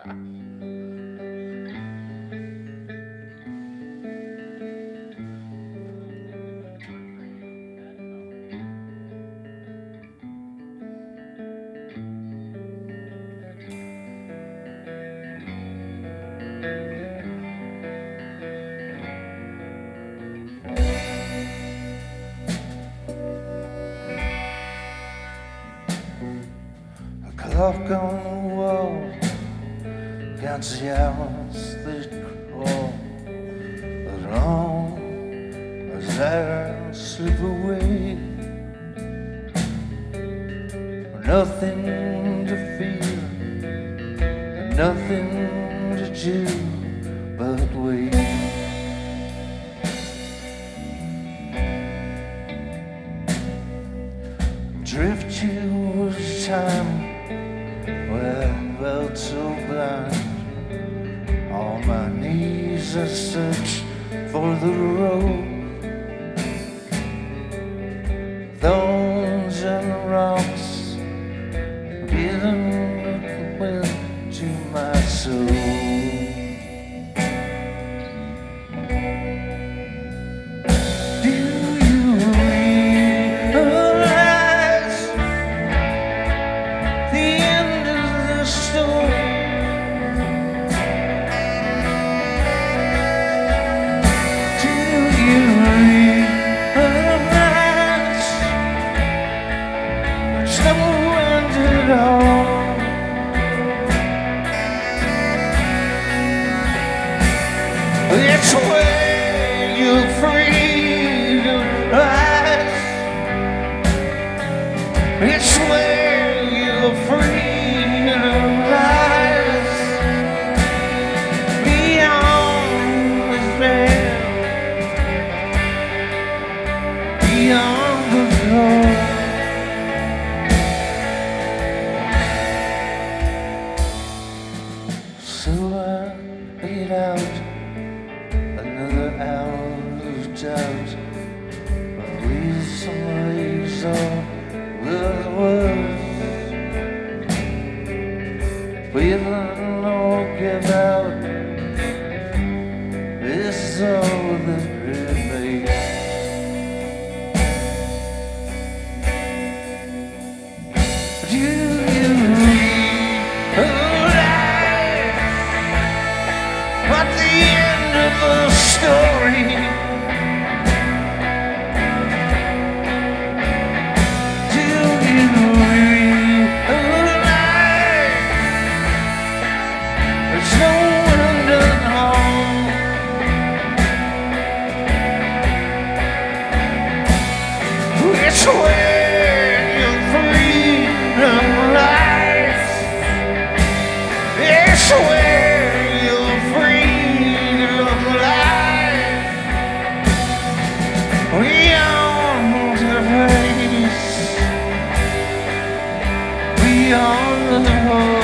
Clock on the wall counts the hours that crawl as long as I slip away. Nothing to feel, nothing to do but wait. Drift towards time where I felt so blind. On my knees I search for the road. Thorns and rocks beating the wind to my soul. It's where your freedom lies. It's where your freedom lies. Beyond the veil, beyond the glow. So I laid out another hour of doubt, with some razor with words, with no give out. This is all that remains. Do you realize what the end of the story? Do you realize there's no end at home? It's where your freedom lies. It's where your freedom lies. Beyond the face, beyond the void.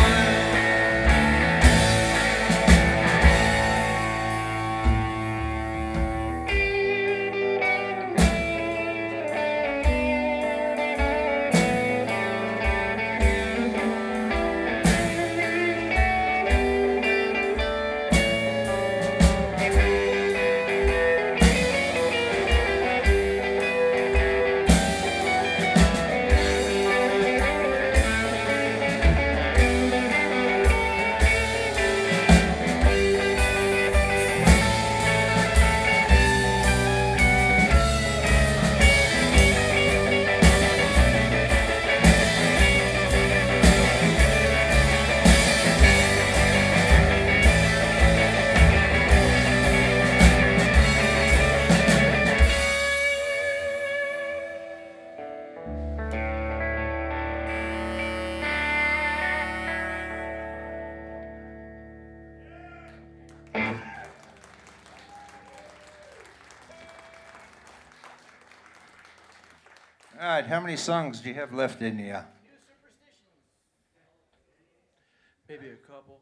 All right, how many songs do you have left in you? Maybe a couple.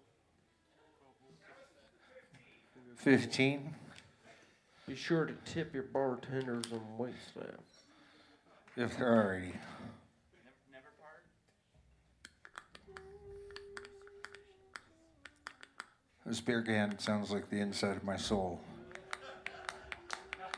15? Be sure to tip your bartenders and wait staff. If they're already. This beer can sounds like the inside of my soul.